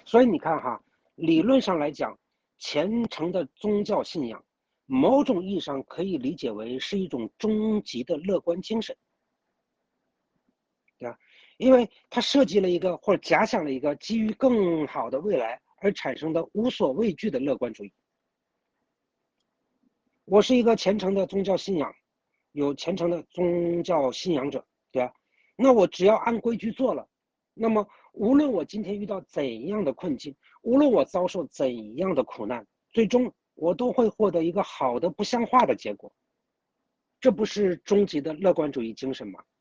所以你看哈，理论上来讲，虔诚的宗教信仰，某种意义上可以理解为是一种终极的乐观精神，对吧？因为它设计了一个或者假想了一个基于更好的未来而产生的无所畏惧的乐观主义。我是一个虔诚的宗教信仰，有虔诚的宗教信仰者，对吧？那我只要按规矩做了，那么无论我今天遇到怎样的困境，无论我遭受怎样的苦难，最终我都会获得一个好的不像话的结果。这不是终极的乐观主义精神吗？